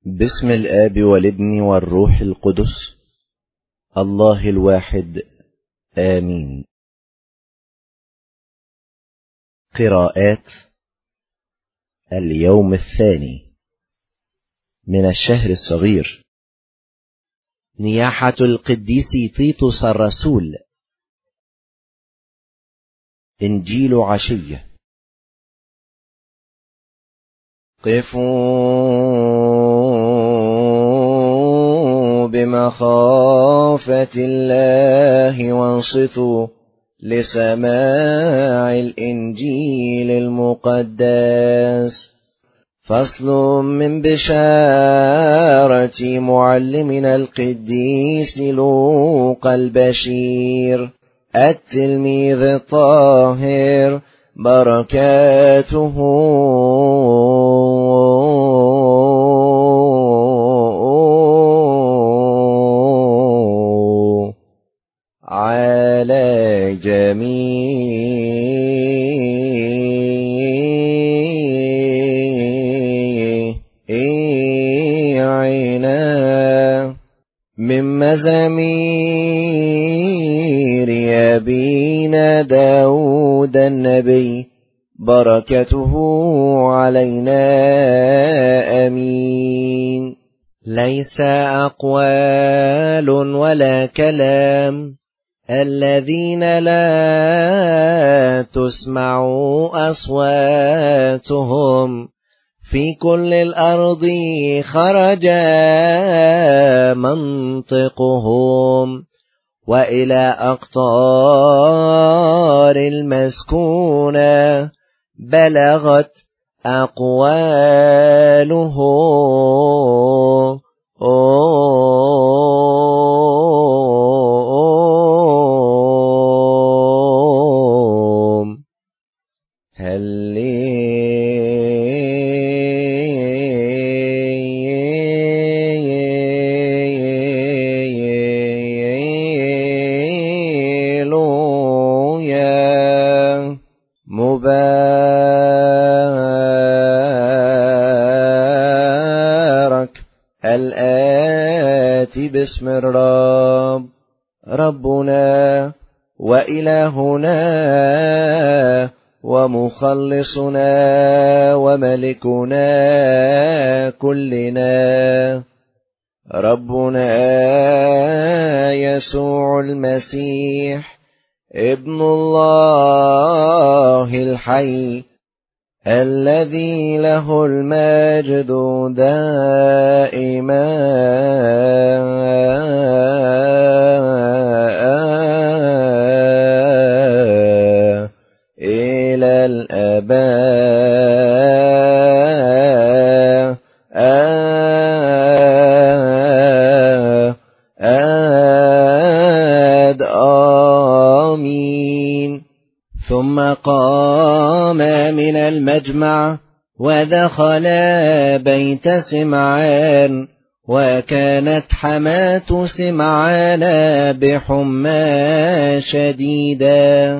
باسم الآب والابن والروح القدس الله الواحد آمين. قراءات اليوم الثاني من الشهر الصغير. نياحة القديس تيتوس الرسول. إنجيل عشية. قفوا بمخافة الله وانصتوا لسماع الإنجيل المقدس. فصل من بشارة معلمنا القديس لوقا البشير التلميذ الطاهر، بركاته على جميعنا. من مزامير أبينا داود النبي، بركته علينا آمين. ليس أقوال ولا كلام الذين لا تسمع أصواتهم في كل الأرض خرج منطقهم، وإلى أقطار المسكونة بلغت أقواله. مبارك الآتي باسم الرب، ربنا وإلهنا ومخلصنا وملكنا كلنا، ربنا يسوع المسيح ابن الله الحي، الذي له المجد دائما إلى الآباء آمين. ثم قام من المجمع ودخل بيت سمعان، وكانت حماة سمعان بحمى شديدة،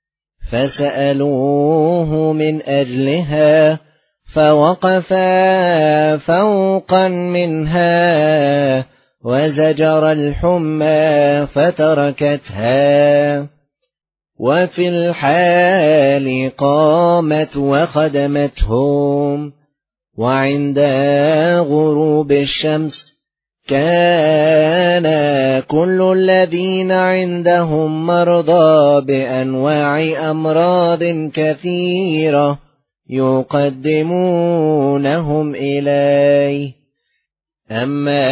فسألوه من أجلها، فوقف فوقا منها وزجر الحمى فتركتها. وفي الحال قامت وخدمتهم. وعند غروب الشمس كان كل الذين عندهم مرضى بأنواع أمراض كثيرة يقدمونهم إليه. أما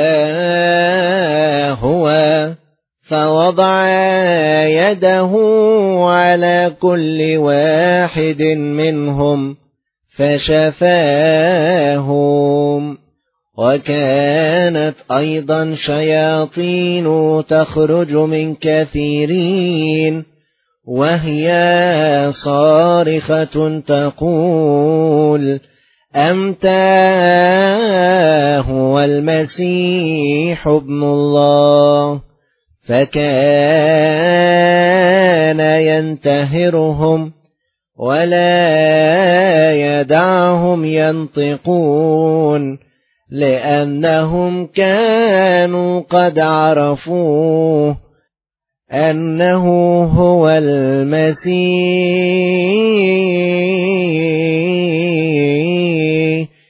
هو فوضع يده على كل واحد منهم فشفاهم. وكانت أيضا شياطين تخرج من كثيرين، وهي صارخة تقول: أنت هو المسيح ابن الله. فكان ينتهرهم ولا يدعهم ينطقون، لأنهم كانوا قد عرفوه أنه هو المسيح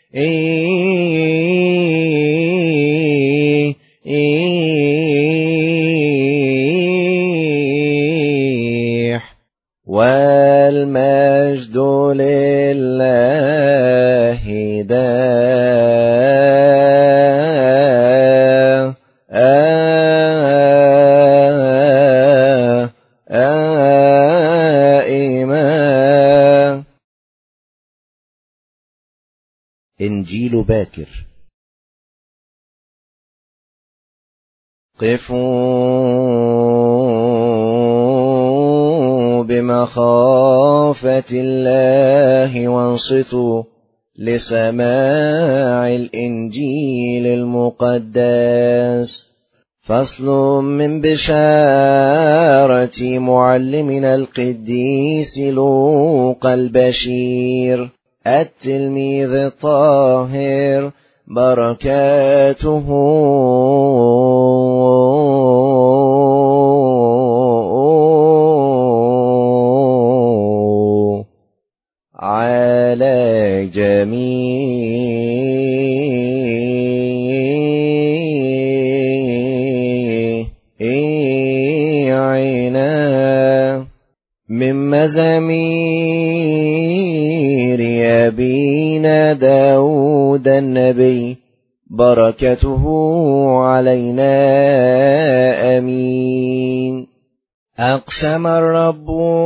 والمجد لله دائما. إنجيل باكر. قفوا بمخافة الله وانصتوا لسماع الإنجيل المقدس. فصل من بشارة معلمنا القديس لوقا البشير التلميذ الطاهر، بركاته على جميعنا. من مزامير أبينا داود النبي، بركته علينا آمين. أقسم الرب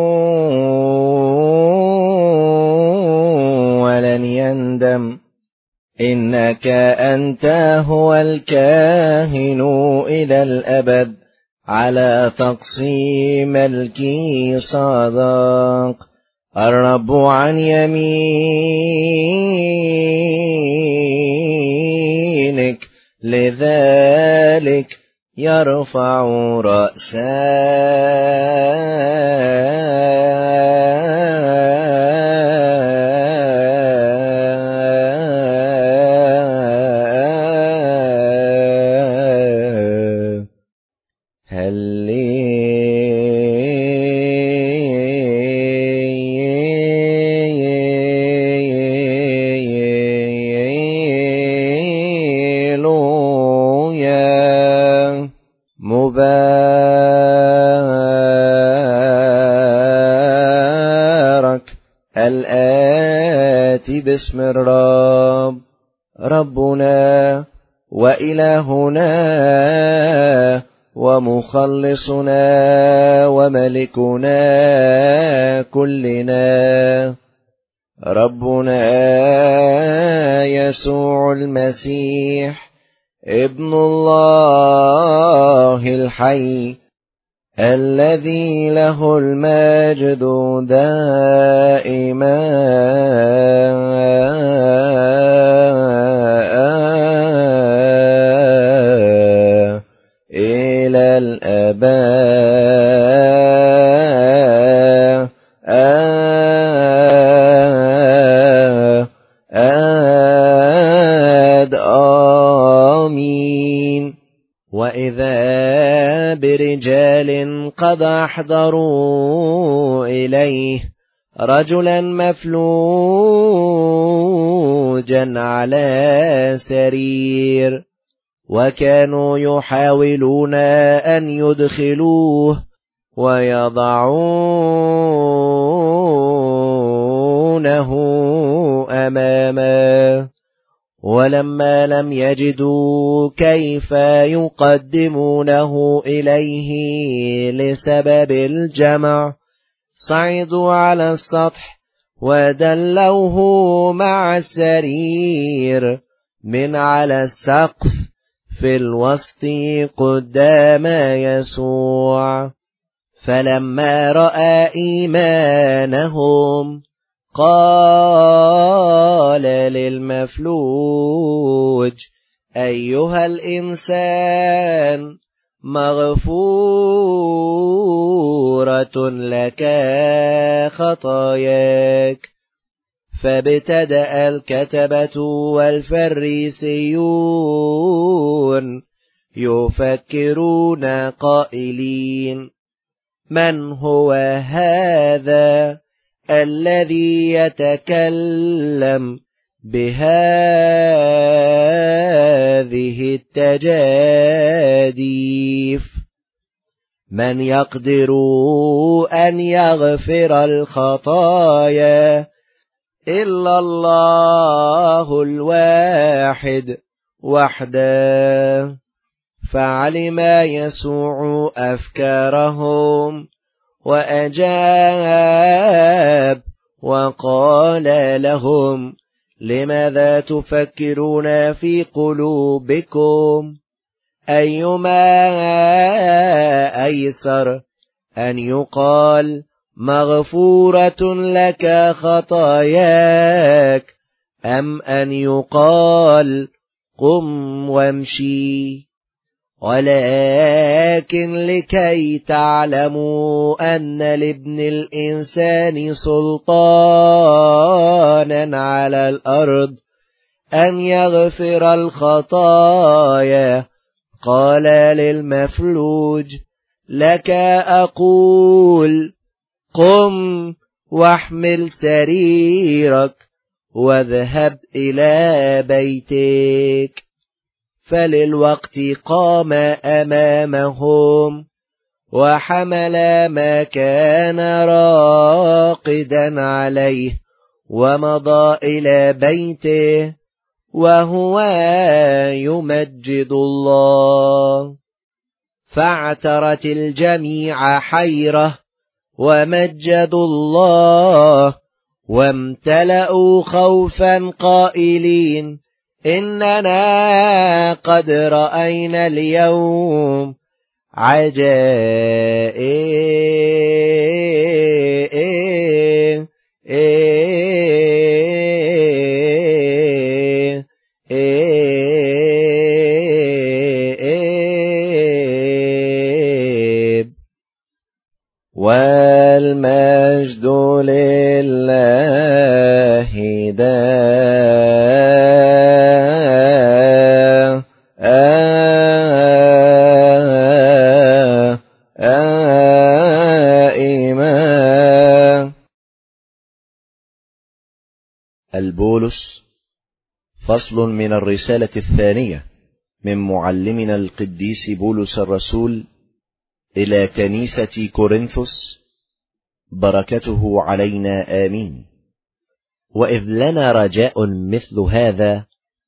ولن يندم، إنك أنت هو الكاهن إلى الأبد، على تقسيم ملكي صادق. الرب عن يمينك، لذلك يرفع مبارك الآتي باسم الرب، ربنا وإلهنا ومخلصنا وملكنا كلنا، ربنا يسوع المسيح ابن الله الحي، الذي له المجد دائما إلى الأبد. آمين. وإذا برجال قد أحضروا إليه رجلا مفلوجا على سرير، وكانوا يحاولون أن يدخلوه ويضعونه أمامه، ولما لم يجدوا كيف يقدمونه إليه لسبب الجمع، صعدوا على السطح ودلوه مع السرير من على السقف في الوسط قدام يسوع. فلما رأى إيمانهم قال للمفلوج: أيها الإنسان، مغفورة لك خطاياك. فابتدأ الكتبة والفريسيون يفكرون قائلين: من هو هذا الذي يتكلم بهذه التجاديف؟ من يقدر أن يغفر الخطايا إلا الله الواحد وحده؟ فعلم يسوع أفكارهم وأجاب وقال لهم: لماذا تفكرون في قلوبكم؟ أيما أيسر أن يقال مغفورة لك خطاياك، أم أن يقال قم وامشي؟ ولكن لكي تعلموا أن لابن الإنسان سلطانا على الأرض أن يغفر الخطايا، قال للمفلوج: لك أقول قم واحمل سريرك واذهب إلى بيتك. فللوقت قام أمامهم وحمل ما كان راقدا عليه ومضى إلى بيته وهو يمجد الله. فاعترت الجميع حيرة ومجدوا الله، وامتلأوا خوفا قائلين: إننا قد رأينا اليوم عجائب. والمجد لله دائما. البولس، فصل من الرسالة الثانية من معلمنا القديس بولس الرسول إلى كنيسة كورنثوس، بركته علينا آمين. وإذ لنا رجاء مثل هذا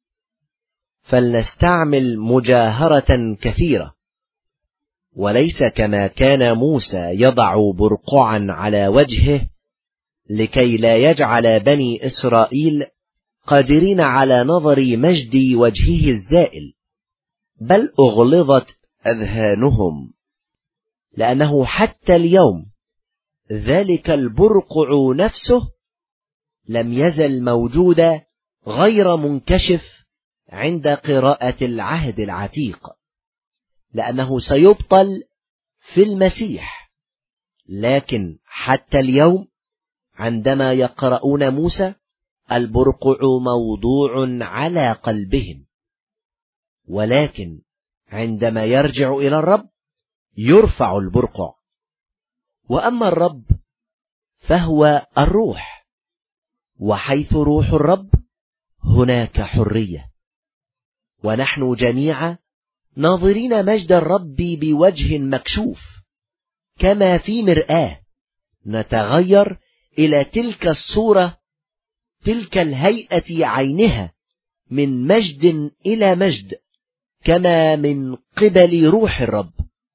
فلنستعمل مجاهرة كثيرة، وليس كما كان موسى يضع برقعا على وجهه لكي لا يجعل بني إسرائيل قادرين على نظر مجد وجهه الزائل، بل أغلظت أذهانهم، لأنه حتى اليوم ذلك البرقع نفسه لم يزل موجودا غير منكشف عند قراءة العهد العتيق، لأنه سيبطل في المسيح. لكن حتى اليوم عندما يقرؤون موسى البرقع موضوع على قلبهم، ولكن عندما يرجع إلى الرب يرفع البرقع. وأما الرب فهو الروح، وحيث روح الرب هناك حرية. ونحن جميعا ناظرين مجد الرب بوجه مكشوف كما في مرآة، نتغير إلى تلك الصورة، تلك الهيئة عينها، من مجد إلى مجد، كما من قبل روح الرب.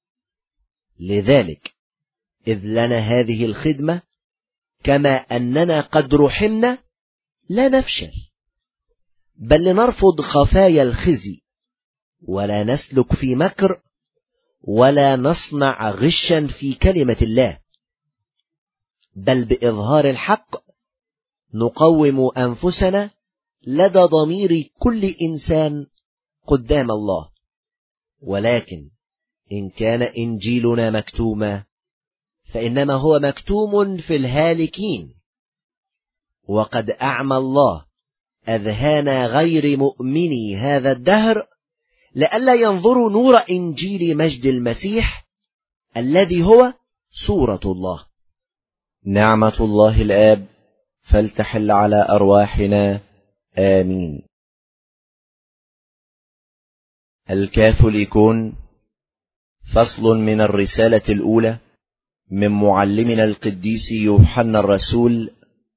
لذلك إذ لنا هذه الخدمة، كما أننا قد رحمنا، لا نفشل، بل لنرفض خفايا الخزي، ولا نسلك في مكر، ولا نصنع غشا في كلمة الله، بل بإظهار الحق نقوم أنفسنا لدى ضمير كل إنسان قدام الله. ولكن إن كان إنجيلنا مكتوما فإنما هو مكتوم في الهالكين، وقد أعمى الله أذهان غير مؤمني هذا الدهر لئلا ينظروا نور إنجيل مجد المسيح الذي هو صورة الله. نعمة الله الآب فلتحل على أرواحنا آمين. الكاثوليكون، فصل من الرسالة الأولى من معلمنا القديس يوحنا الرسول،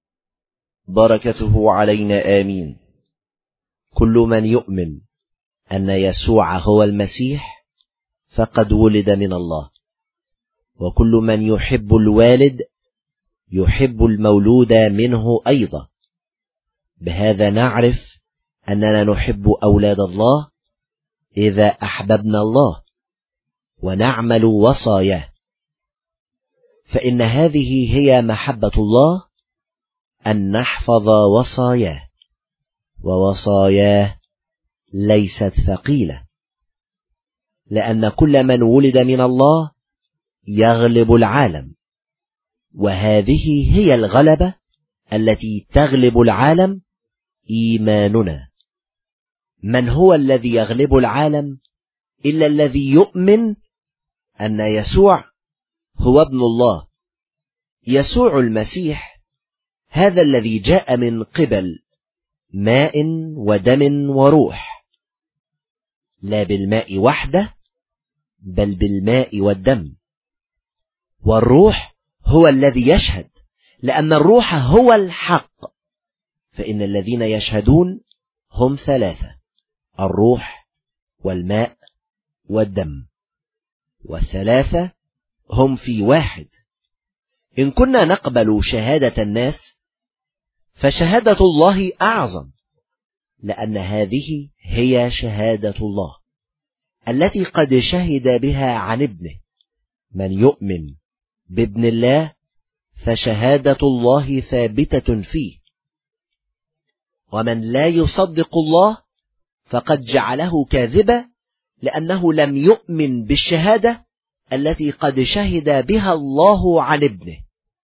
بركته علينا آمين. كل من يؤمن أن يسوع هو المسيح فقد ولد من الله، وكل من يحب الوالد يحب المولود منه أيضا. بهذا نعرف أننا نحب أولاد الله إذا أحببنا الله ونعمل وصاياه، فإن هذه هي محبة الله، أن نحفظ وصاياه، ووصاياه ليست ثقيلة، لأن كل من ولد من الله يغلب العالم، وهذه هي الغلبة التي تغلب العالم، إيماننا. من هو الذي يغلب العالم إلا الذي يؤمن أن يسوع هو ابن الله، يسوع المسيح، هذا الذي جاء من قبل ماء ودم وروح، لا بالماء وحده بل بالماء والدم. والروح هو الذي يشهد، لأن الروح هو الحق، فإن الذين يشهدون هم ثلاثة: الروح والماء والدم، والثلاثة هم في واحد. إن كنا نقبل شهادة الناس فشهادة الله أعظم، لأن هذه هي شهادة الله التي قد شهد بها عن ابنه. من يؤمن بابن الله فشهادة الله ثابتة فيه، ومن لا يصدق الله فقد جعله كاذبا، لأنه لم يؤمن بالشهادة التي قد شهد بها الله عن ابنه.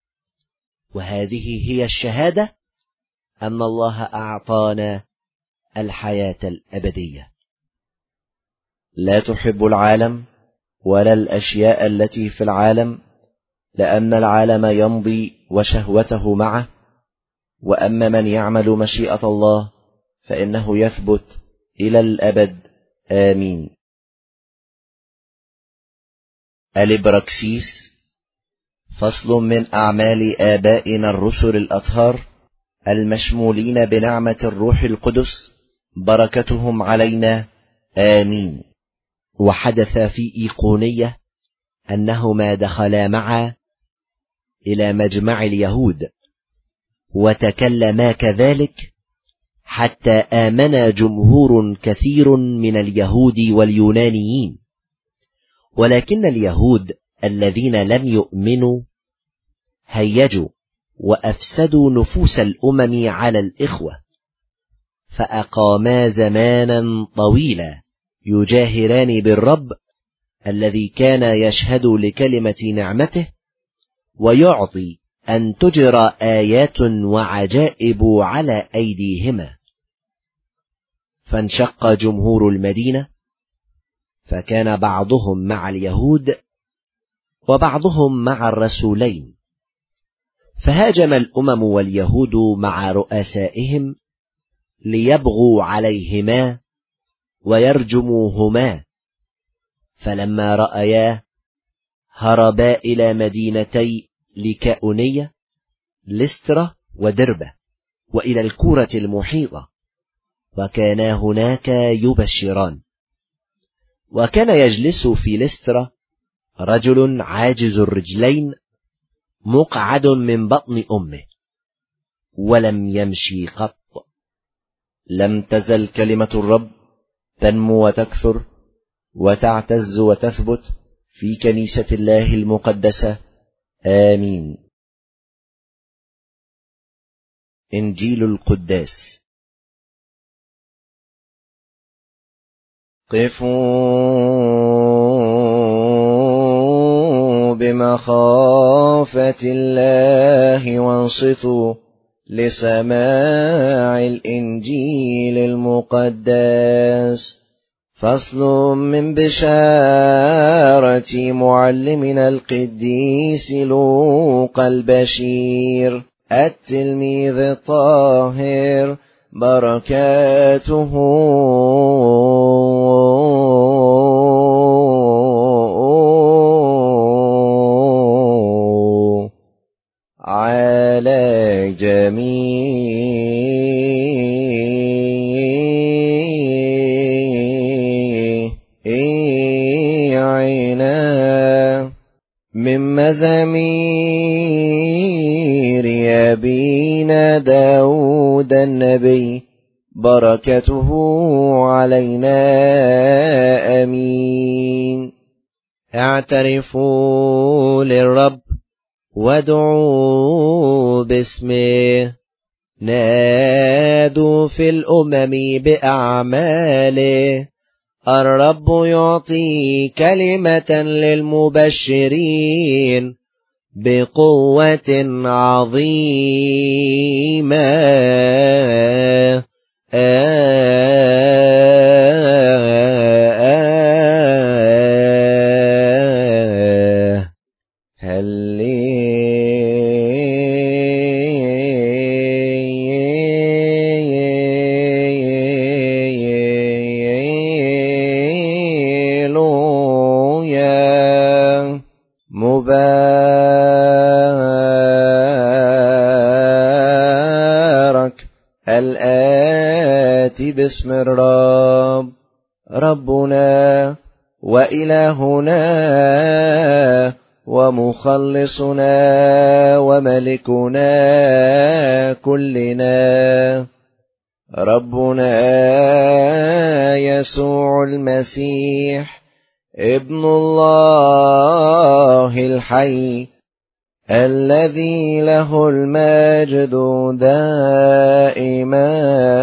وهذه هي الشهادة، أن الله أعطانا الحياة الأبدية. لا تحب العالم ولا الأشياء التي في العالم، لأن العالم يمضي وشهوته معه، وأما من يعمل مشيئة الله فإنه يثبت إلى الأبد آمين. الإبراكسيس، فصل من أعمال آبائنا الرسل الأطهار المشمولين بنعمة الروح القدس، بركتهم علينا آمين. وحدث في إيقونية أنهما دخلا معا إلى مجمع اليهود وتكلما كذلك، حتى آمن جمهور كثير من اليهود واليونانيين. ولكن اليهود الذين لم يؤمنوا هيجوا وأفسدوا نفوس الأمم على الإخوة، فأقاما زمانا طويلا يجاهران بالرب الذي كان يشهد لكلمة نعمته، ويعطي أن تجرى آيات وعجائب على أيديهما. فانشق جمهور المدينة، فكان بعضهم مع اليهود وبعضهم مع الرسولين، فهاجم الأمم واليهود مع رؤسائهم ليبغوا عليهما ويرجموهما. فلما رأياه هربا إلى مدينتي ليكاؤنية لسترة ودربة، وإلى الكورة المحيطة، وكانا هناك يبشران. وكان يجلس في لسترة رجل عاجز الرجلين مقعد من بطن أمه، ولم يمشي قط. لم تزل كلمة الرب تنمو وتكثر وتعتز وتثبت في كنيسة الله المقدسة آمين. إنجيل القداس. قفوا بمخافة الله وانصتوا لسماع الإنجيل المقدس. فصل من بشارة معلمنا القديس لوقا البشير التلميذ الطاهر، بركاته على جميعنا. من مزامير أبينا داود النبي، بركته علينا آمين. اعترفوا للرب وادعوا باسمه، نادوا في الأمم بأعماله. الرب يعطي كلمة للمبشرين بقوة عظيمة. مبارك الآتي باسم الرب، ربنا وإلهنا ومخلصنا وملكنا كلنا، ربنا يسوع المسيح ابن الله الحي، الذي له المجد دائما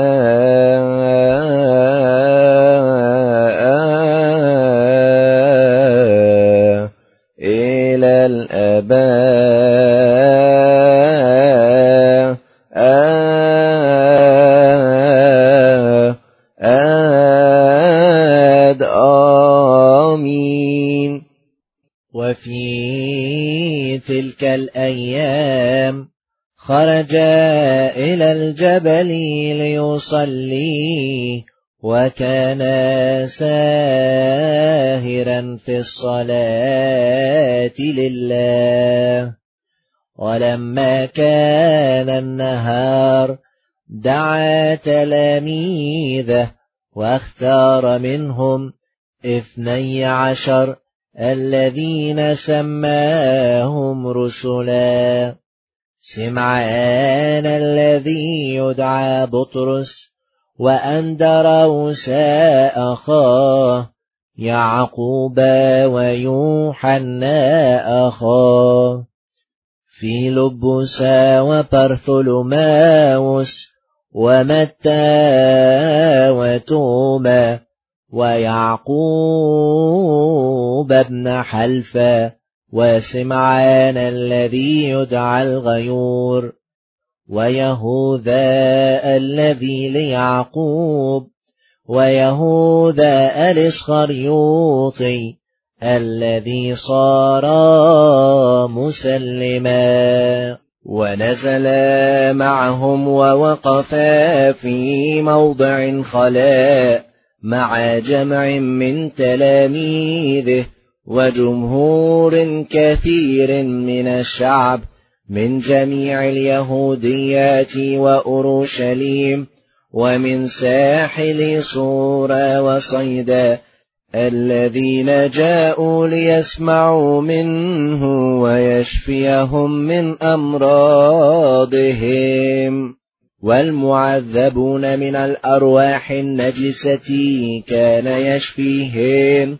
إلى الآباء. آمين. وفي تلك الأيام خرج إلى الجبل ليصلي، وكان ساهرا في الصلاة لله. ولما كان النهار دعا تلاميذه، واختار منهم 12 الذين سماهم رسلا: سمعان الذي يدعى بطرس، وأندروس أخاه، يعقوب ويوحنا أخاه، فيلبس وبرثولماوس ومتى وتوما ويعقوب ابن حلفة، وسمعان الذي يدعى الغيور، ويهوذا الذي ليعقوب، ويهوذا الإسخريوطي الذي صار مسلما. ونزل معهم ووقف في موضع خلاء مع جمع من تلاميذه وجمهور كثير من الشعب من جميع اليهوديات وأورشليم ومن ساحل صور وصيدا، الذين جاءوا ليسمعوا منه ويشفيهم من أمراضهم. والمعذبون من الأرواح النجسة كان يشفيهم.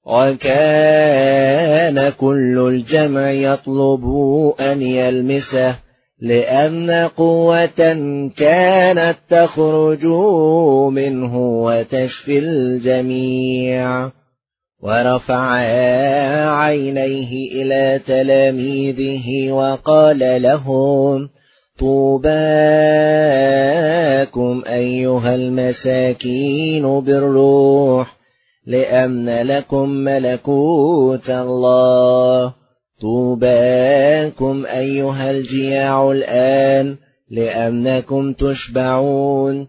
وكان كل الجمع يطلب أن يلمسه، لأن قوة كانت تخرج منه وتشفي الجميع. ورفع عينيه إلى تلاميذه وقال لهم: طوباكم أيها المساكين بالروح لأن لكم ملكوت الله. طوباكم أيها الجياع الآن لأنكم تشبعون.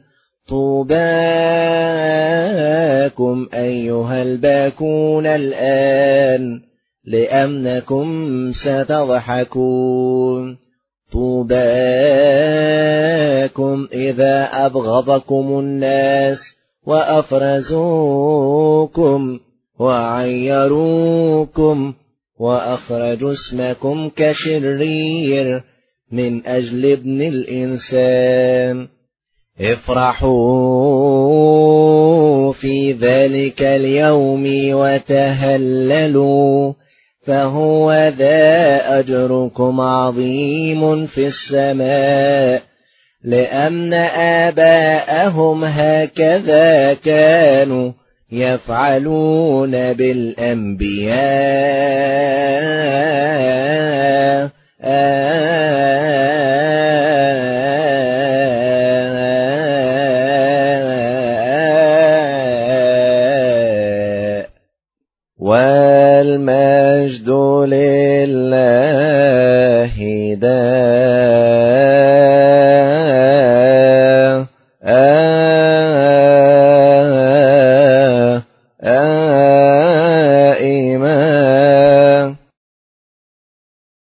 طوباكم أيها الباكون الآن لأنكم ستضحكون. طوباكم إذا أبغضكم الناس وأفرزوكم وعيروكم وأخرجوا اسمكم كشرير من أجل ابن الإنسان. افرحوا في ذلك اليوم وتهللوا فهو ذا أجركم عظيم في السماء لأن آباءهم هكذا كانوا يفعلون بالأنبياء. والمجد لله.